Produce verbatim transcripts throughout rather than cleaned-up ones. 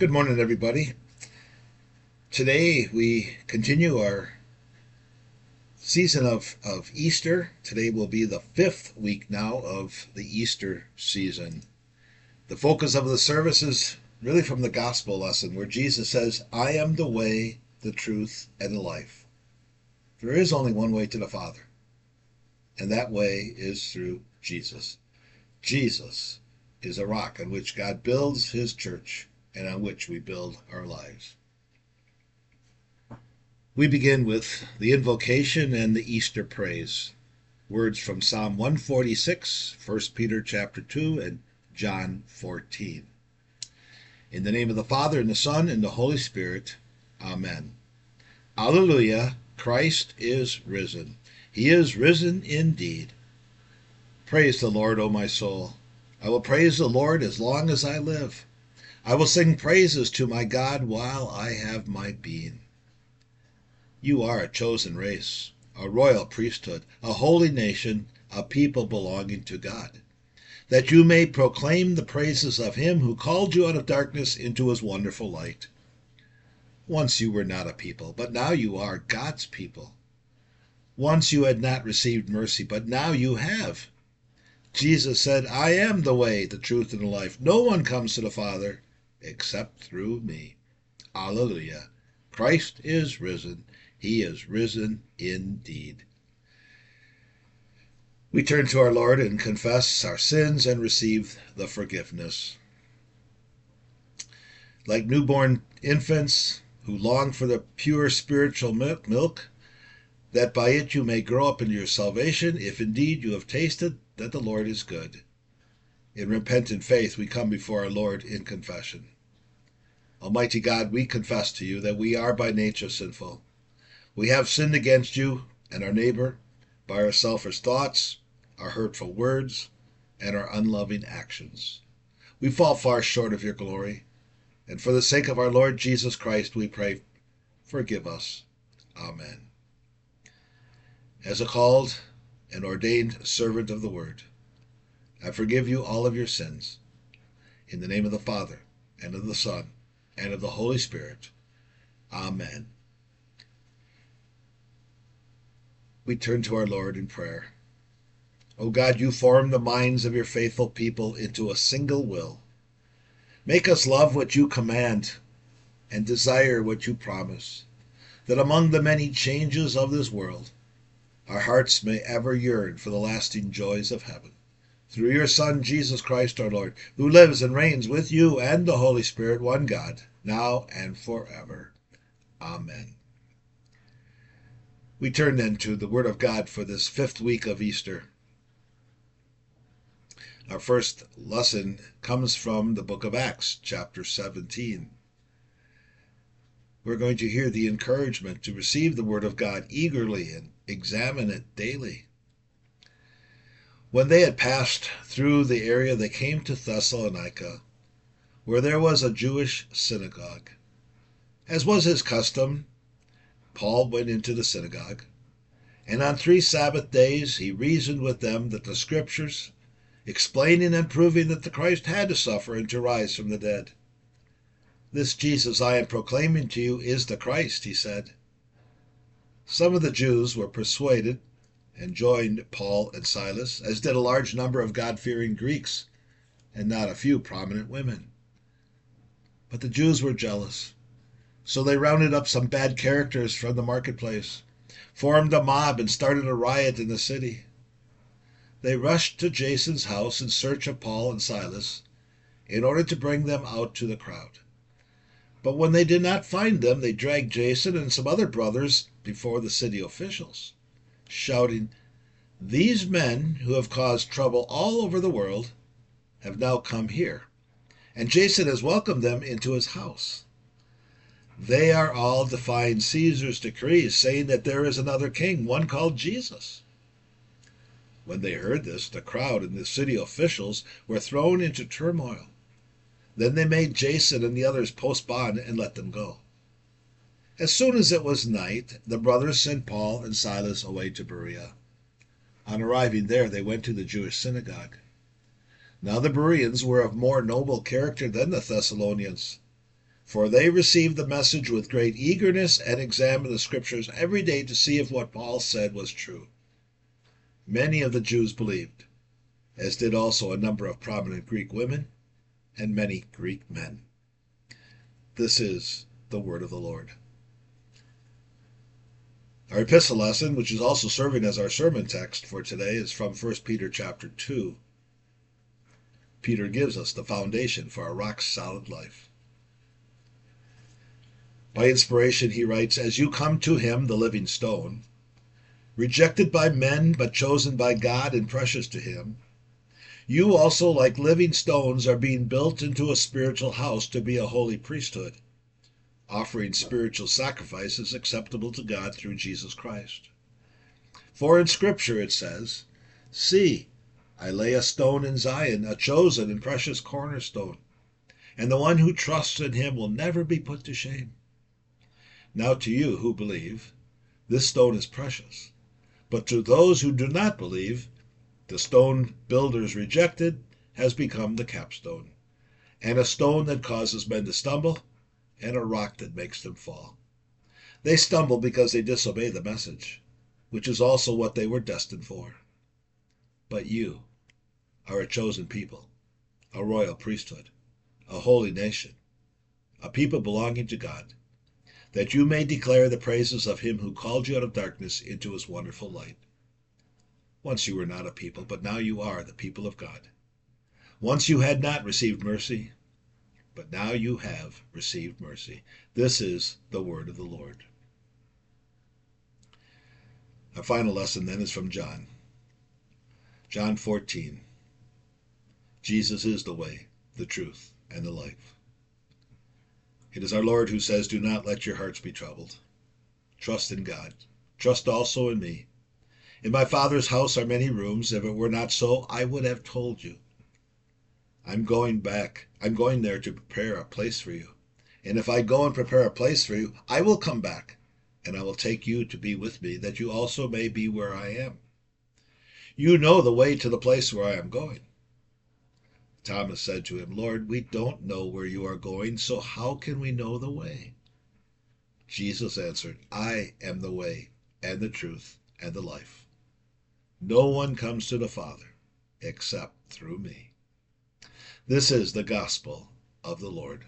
Good morning, everybody. Today we continue our season of, of Easter. Today will be the fifth week now of the Easter season. The focus of the service is really from the gospel lesson where Jesus says, I am the way, the truth, and the life. There is only one way to the Father, and that way is through Jesus. Jesus is a rock on which God builds his church and on which we build our lives. We begin with the invocation and the Easter praise. Words from Psalm one forty-six, First Peter chapter two, and John fourteen. In the name of the Father, and the Son, and the Holy Spirit. Amen. Alleluia, Christ is risen. He is risen indeed. Praise the Lord, O my soul. I will praise the Lord as long as I live. I will sing praises to my God while I have my being. You are a chosen race, a royal priesthood, a holy nation, a people belonging to God, that you may proclaim the praises of him who called you out of darkness into his wonderful light. Once you were not a people, but now you are God's people. Once you had not received mercy, but now you have. Jesus said, I am the way, the truth, and the life. No one comes to the Father except through me. Alleluia. Christ is risen. He is risen indeed. We turn to our Lord and confess our sins and receive the forgiveness. Like newborn infants who long for the pure spiritual milk, that by it you may grow up into your salvation, if indeed you have tasted that the Lord is good. In repentant faith we come before our Lord in confession. Almighty God, we confess to you that we are by nature sinful. We have sinned against you and our neighbor by our selfish thoughts, our hurtful words, and our unloving actions. We fall far short of your glory, and for the sake of our Lord Jesus Christ, we pray, forgive us. Amen. As a called and ordained servant of the Word, I forgive you all of your sins. In the name of the Father, and of the Son, and of the Holy Spirit. Amen. We turn to our Lord in prayer. O God, you form the minds of your faithful people into a single will. Make us love what you command and desire what you promise, that among the many changes of this world, our hearts may ever yearn for the lasting joys of heaven. Through your Son, Jesus Christ our Lord, who lives and reigns with you and the Holy Spirit, one God, now and forever. Amen. We turn then to the Word of God for this fifth week of Easter. Our first lesson comes from the book of Acts, chapter seventeen. We're going to hear the encouragement to receive the Word of God eagerly and examine it daily. When they had passed through the area, they came to Thessalonica, where there was a Jewish synagogue. As was his custom, Paul went into the synagogue, and on three Sabbath days he reasoned with them that the Scriptures, explaining and proving that the Christ had to suffer and to rise from the dead. This Jesus I am proclaiming to you is the Christ, he said. Some of the Jews were persuaded and joined Paul and Silas, as did a large number of God-fearing Greeks, and not a few prominent women. But the Jews were jealous, so they rounded up some bad characters from the marketplace, formed a mob, and started a riot in the city. They rushed to Jason's house in search of Paul and Silas, in order to bring them out to the crowd. But when they did not find them, they dragged Jason and some other brothers before the city officials, shouting, These men who have caused trouble all over the world have now come here, and Jason has welcomed them into his house. They are all defying Caesar's decrees, saying that there is another king, one called Jesus. When they heard this, the crowd and the city officials were thrown into turmoil. Then they made Jason and the others post bond and let them go. As soon as it was night, the brothers sent Paul and Silas away to Berea. On arriving there, they went to the Jewish synagogue. Now the Bereans were of more noble character than the Thessalonians. For they received the message with great eagerness and examined the scriptures every day to see if what Paul said was true. Many of the Jews believed, as did also a number of prominent Greek women and many Greek men. This is the word of the Lord. Our epistle lesson, which is also serving as our sermon text for today, is from First Peter chapter two. Peter gives us the foundation for a rock-solid life. By inspiration, he writes, "As you come to him, the living stone, rejected by men but chosen by God and precious to him, you also, like living stones, are being built into a spiritual house to be a holy priesthood, offering spiritual sacrifices acceptable to God through Jesus Christ. For in Scripture it says, 'See, I lay a stone in Zion, a chosen and precious cornerstone, and the one who trusts in him will never be put to shame.' Now to you who believe, this stone is precious. But to those who do not believe, the stone builders rejected has become the capstone, and a stone that causes men to stumble, and a rock that makes them fall. They stumble because they disobey the message, which is also what they were destined for. But you are a chosen people, a royal priesthood, a holy nation, a people belonging to God, that you may declare the praises of him who called you out of darkness into his wonderful light. Once you were not a people, but now you are the people of God. Once you had not received mercy, but now you have received mercy." This is the word of the Lord. Our final lesson then is from John. John fourteen. Jesus is the way, the truth, and the life. It is our Lord who says, "Do not let your hearts be troubled. Trust in God. Trust also in me. In my Father's house are many rooms. If it were not so, I would have told you. I'm going back. I'm going there to prepare a place for you. And if I go and prepare a place for you, I will come back, and I will take you to be with me, that you also may be where I am. You know the way to the place where I am going." Thomas said to him, "Lord, we don't know where you are going, so how can we know the way?" Jesus answered, "I am the way and the truth and the life. No one comes to the Father except through me." This is the gospel of the Lord.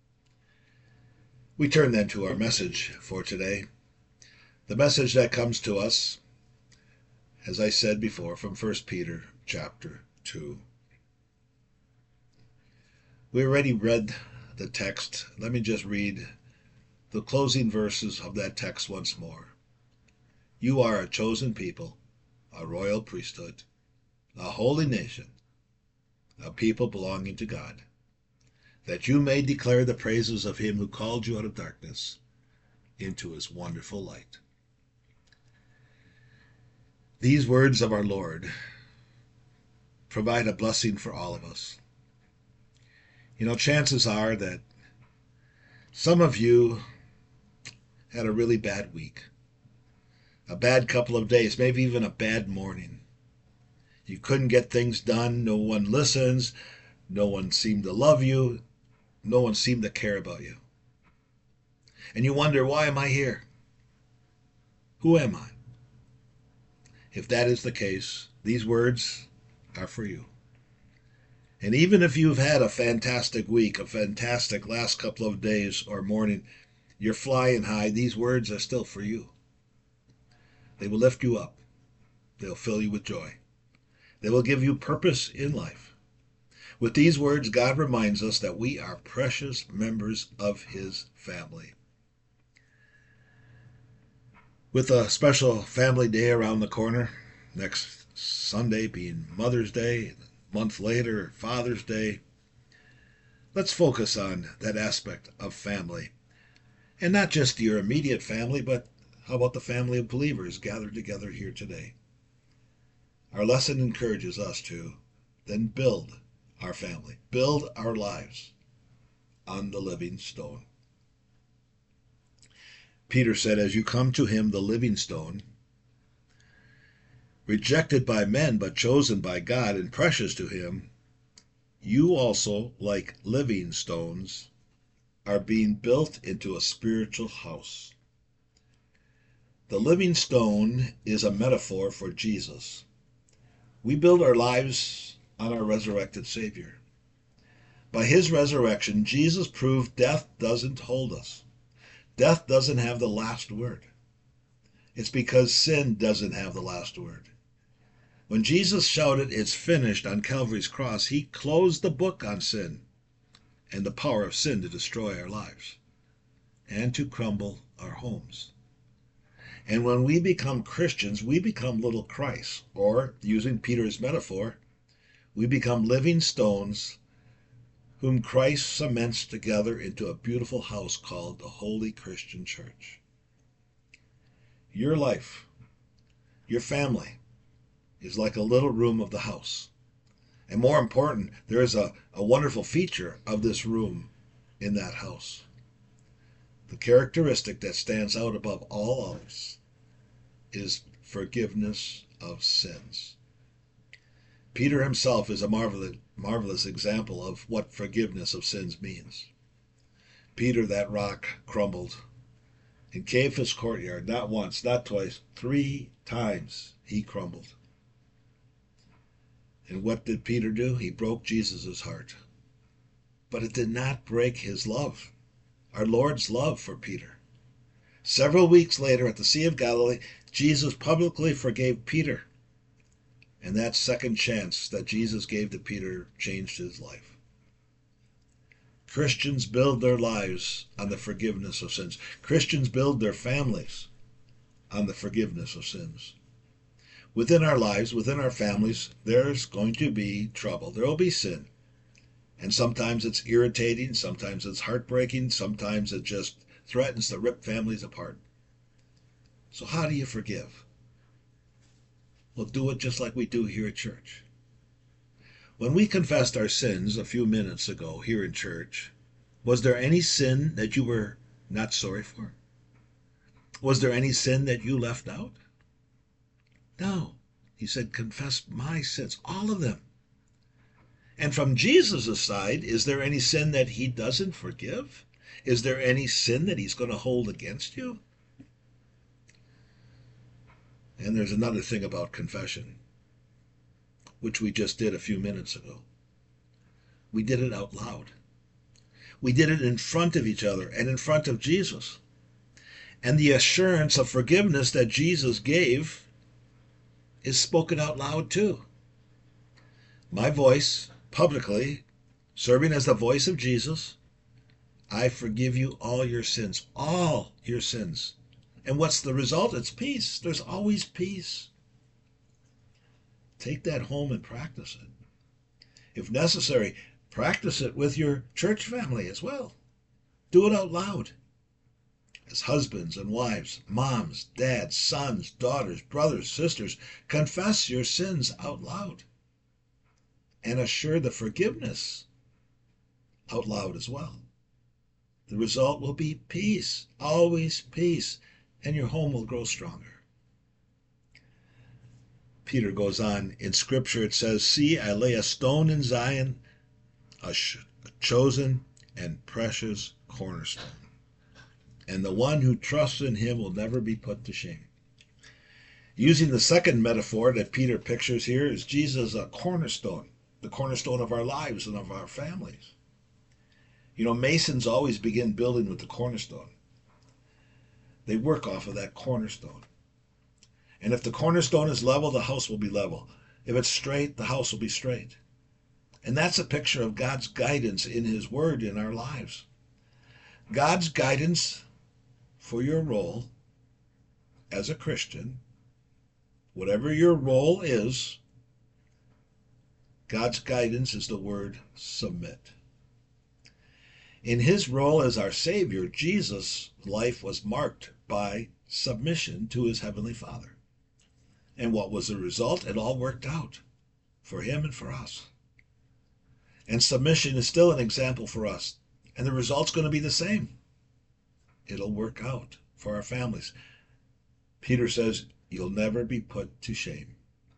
We turn then to our message for today. The message that comes to us, as I said before, from First Peter chapter two. We already read the text. Let me just read the closing verses of that text once more. "You are a chosen people, a royal priesthood, a holy nation, a people belonging to God, that you may declare the praises of him who called you out of darkness into his wonderful light." These words of our Lord provide a blessing for all of us. You know, chances are that some of you had a really bad week, a bad couple of days, maybe even a bad morning. You couldn't get things done. No one listens. No one seemed to love you. No one seemed to care about you. And you wonder, why am I here? Who am I? If that is the case, these words are for you. And even if you've had a fantastic week, a fantastic last couple of days or morning, you're flying high, these words are still for you. They will lift you up. They'll fill you with joy. They will give you purpose in life. With these words, God reminds us that we are precious members of his family. With a special family day around the corner, next Sunday being Mother's Day, a month later, Father's Day, let's focus on that aspect of family. And not just your immediate family, but how about the family of believers gathered together here today? Our lesson encourages us to then build our family, build our lives on the living stone. Peter said, "As you come to him, the living stone, rejected by men but chosen by God and precious to him, you also, like living stones, are being built into a spiritual house. The living stone is a metaphor for Jesus. We build our lives on our resurrected Savior. By his resurrection, Jesus proved death doesn't hold us. Death doesn't have the last word. It's because sin doesn't have the last word. When Jesus shouted, "It's finished," on Calvary's cross, he closed the book on sin and the power of sin to destroy our lives and to crumble our homes. And when we become Christians, we become little Christ, or, using Peter's metaphor, we become living stones whom Christ cements together into a beautiful house called the Holy Christian Church. Your life, your family, is like a little room of the house. And more important, there is a, a wonderful feature of this room in that house. The characteristic that stands out above all others is forgiveness of sins. Peter himself is a marvelous, marvelous example of what forgiveness of sins means. Peter, that rock, crumbled in Caiaphas' courtyard, not once, not twice, three times he crumbled. And what did Peter do? He broke Jesus' heart. But it did not break his love, our Lord's love for Peter. Several weeks later at the Sea of Galilee, Jesus publicly forgave Peter. And that second chance that Jesus gave to Peter changed his life. Christians build their lives on the forgiveness of sins. Christians build their families on the forgiveness of sins. Within our lives, within our families, there's going to be trouble. There will be sin. And sometimes it's irritating, sometimes it's heartbreaking, sometimes it just threatens to rip families apart. So how do you forgive? Well, do it just like we do here at church. When we confessed our sins a few minutes ago here in church, was there any sin that you were not sorry for? Was there any sin that you left out? No. He said, confess my sins, all of them. And from Jesus' side, is there any sin that he doesn't forgive? Is there any sin that he's going to hold against you? And there's another thing about confession, which we just did a few minutes ago. We did it out loud. We did it in front of each other and in front of Jesus. And the assurance of forgiveness that Jesus gave is spoken out loud too. My voice, publicly, serving as the voice of Jesus, I forgive you all your sins, all your sins. And what's the result? It's peace. There's always peace. Take that home and practice it. If necessary, practice it with your church family as well. Do it out loud. As husbands and wives, moms, dads, sons, daughters, brothers, sisters, confess your sins out loud. And assure the forgiveness out loud as well. The result will be peace, always peace, and your home will grow stronger. Peter goes on, in Scripture it says, "See, I lay a stone in Zion, a, sh- a chosen and precious cornerstone. And the one who trusts in him will never be put to shame." Using the second metaphor that Peter pictures here, is Jesus a cornerstone, the cornerstone of our lives and of our families. You know, masons always begin building with the cornerstone. They work off of that cornerstone. And if the cornerstone is level, the house will be level. If it's straight, the house will be straight. And that's a picture of God's guidance in his word in our lives. God's guidance for your role as a Christian, whatever your role is, God's guidance is the word submit. In his role as our Savior, Jesus' life was marked by submission to his Heavenly Father. And what was the result? It all worked out for him and for us. And submission is still an example for us. And the result's going to be the same. It'll work out for our families. Peter says, you'll never be put to shame.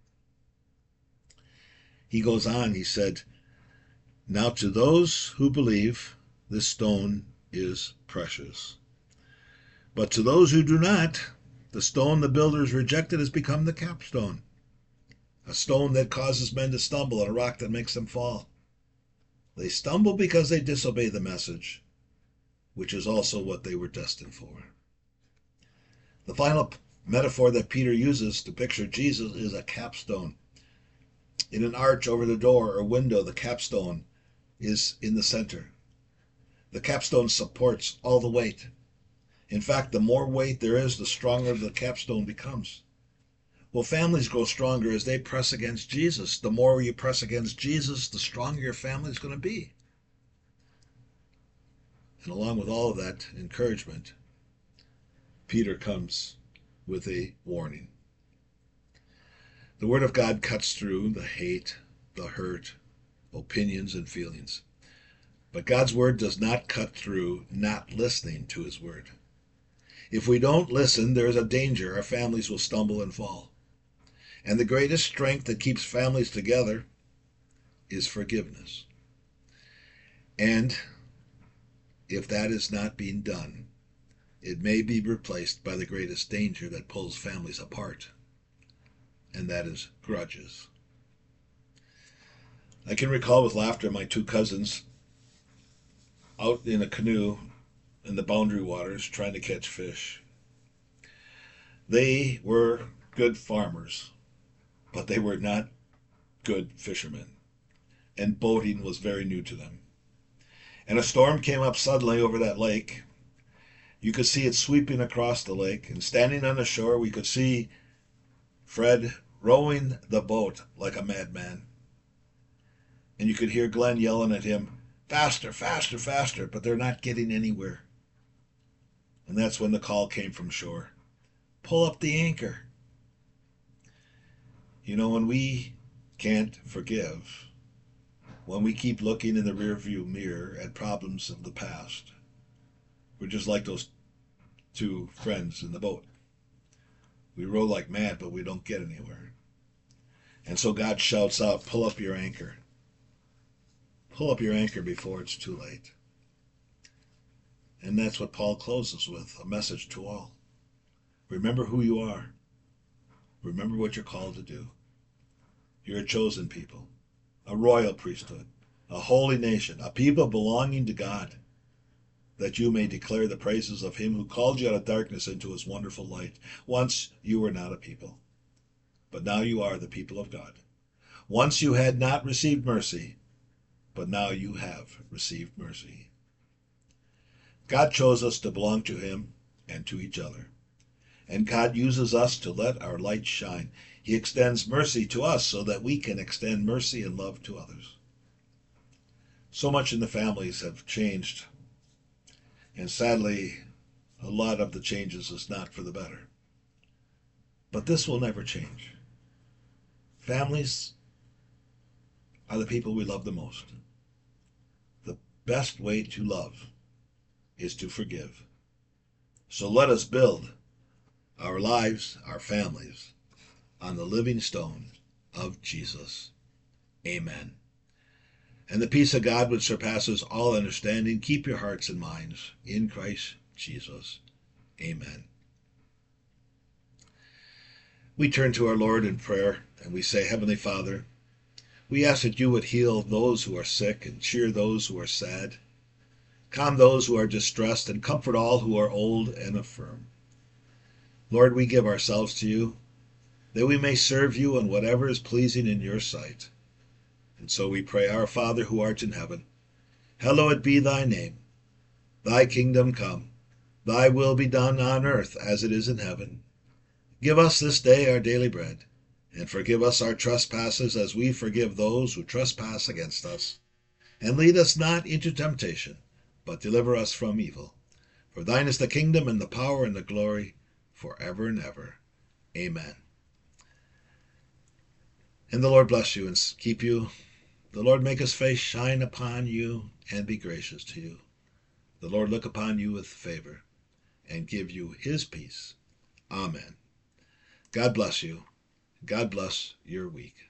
He goes on, he said, "Now to those who believe, this stone is precious. But to those who do not, the stone the builders rejected has become the capstone, a stone that causes men to stumble and a rock that makes them fall. They stumble because they disobey the message, which is also what they were destined for. The final metaphor that Peter uses to picture Jesus is a capstone. In an arch over the door or window, the capstone is in the center. The capstone supports all the weight. In fact, the more weight there is, the stronger the capstone becomes. Well, families grow stronger as they press against Jesus. The more you press against Jesus, the stronger your family is going to be. And along with all of that encouragement, Peter comes with a warning. The Word of God cuts through the hate, the hurt, opinions, and feelings. But God's Word does not cut through not listening to His Word. If we don't listen, there is a danger our families will stumble and fall. And the greatest strength that keeps families together is forgiveness. And if that is not being done, it may be replaced by the greatest danger that pulls families apart, and that is grudges. I can recall with laughter my two cousins out in a canoe in the Boundary Waters trying to catch fish. They were good farmers, but they were not good fishermen, and boating was very new to them. And a storm came up suddenly over that lake. You could see it sweeping across the lake, and standing on the shore, we could see Fred rowing the boat like a madman. And you could hear Glenn yelling at him, faster, faster, faster, but they're not getting anywhere. And that's when the call came from shore. Pull up the anchor. You know, when we can't forgive, when we keep looking in the rearview mirror at problems of the past, we're just like those two friends in the boat. We row like mad, but we don't get anywhere. And so God shouts out, pull up your anchor. Pull up your anchor before it's too late. And that's what Paul closes with, a message to all. Remember who you are. Remember what you're called to do. You're a chosen people, a royal priesthood, a holy nation, a people belonging to God, that you may declare the praises of him who called you out of darkness into his wonderful light. Once you were not a people, but now you are the people of God. Once you had not received mercy, but now you have received mercy. God chose us to belong to him and to each other. And God uses us to let our light shine. He extends mercy to us so that we can extend mercy and love to others. So much in the families have changed. And sadly, a lot of the changes is not for the better. But this will never change. Families are the people we love the most. The best way to love is to forgive. So let us build our lives, our families, on the living stone of Jesus. Amen. And the peace of God, which surpasses all understanding, keep your hearts and minds in Christ Jesus. Amen. We turn to our Lord in prayer, and we say, Heavenly Father, we ask that you would heal those who are sick and cheer those who are sad, calm those who are distressed, and comfort all who are old and infirm. Lord, we give ourselves to you, that we may serve you in whatever is pleasing in your sight. And so we pray, Our Father who art in heaven, hallowed be thy name. Thy kingdom come, thy will be done on earth as it is in heaven. Give us this day our daily bread, and forgive us our trespasses as we forgive those who trespass against us. And lead us not into temptation, but deliver us from evil. For thine is the kingdom and the power and the glory, forever and ever. Amen. And the Lord bless you and keep you. The Lord make his face shine upon you and be gracious to you. The Lord look upon you with favor and give you his peace. Amen. God bless you. God bless your week.